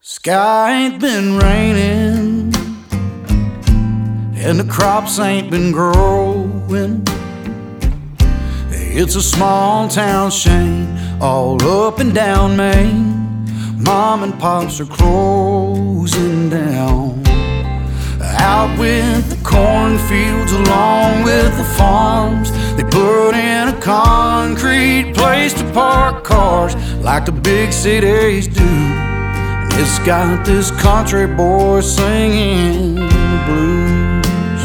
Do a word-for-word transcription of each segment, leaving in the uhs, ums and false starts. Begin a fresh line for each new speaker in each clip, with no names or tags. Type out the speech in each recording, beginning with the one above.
Sky ain't been raining, and the crops ain't been growing. It's a small town shame all up and down Main. Mom and pops are closing down. Out with the cornfields along with the farms, they put in a concrete place to park cars like the big cities do. And it's got this country boy singing the blues.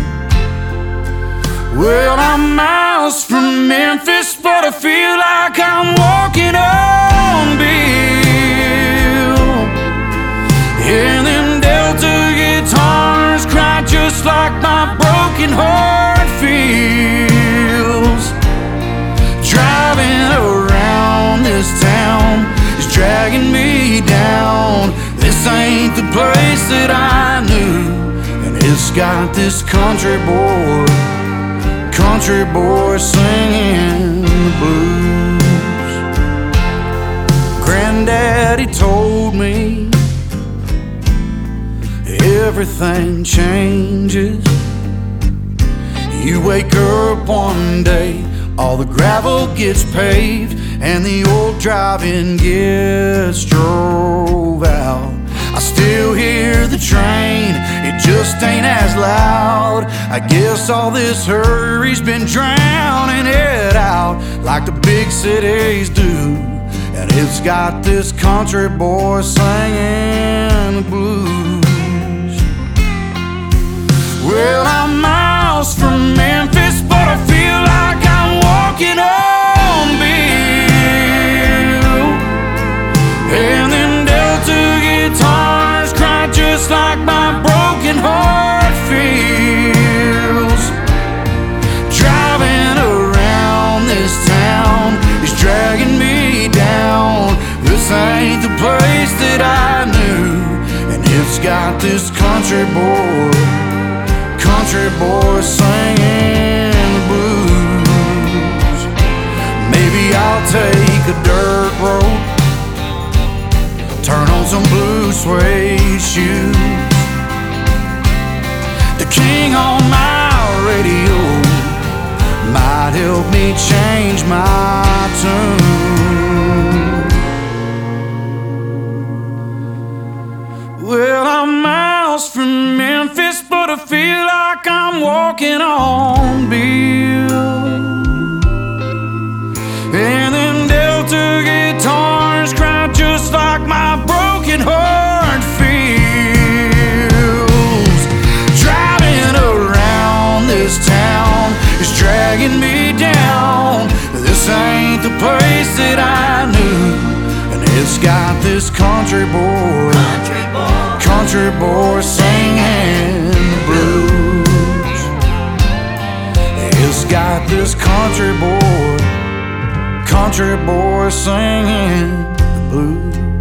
Well, I'm miles from Memphis, but I feel like I'm walking on Bill. And them Delta guitars cry just like my broken heart feels. Driving around this town is dragging me down. This ain't the place that I knew. And it's got this country boy, country boy singing the blues. Granddaddy told me everything changes. You wake up one day, all the gravel gets paved, and the old drive-in gets drove out. I still hear the train, it just ain't as loud. I guess all this hurry's been drowning it out like the big cities do. And it's got this country boy singing the blues. Well, I'm miles from Memphis, but I feel like I'm walking on Bill. And them Delta guitars cry just like my broken heart feels. Driving around this town is dragging me down. This ain't the place that I knew. And it's got this country boy, country boy singing the blues. Maybe I'll take a dirt road, turn on some blue suede shoes. The King on my radio might help me change my tune. Well, I'm miles from Memphis, but I feel like I'm walking on Bill. And them Delta guitars cry just like my broken heart feels. Driving around this town is dragging me down. This ain't the place that I knew. And it's got this country boy, country boy, country boy singing the blues. It's got this country boy, country boy singing the blues.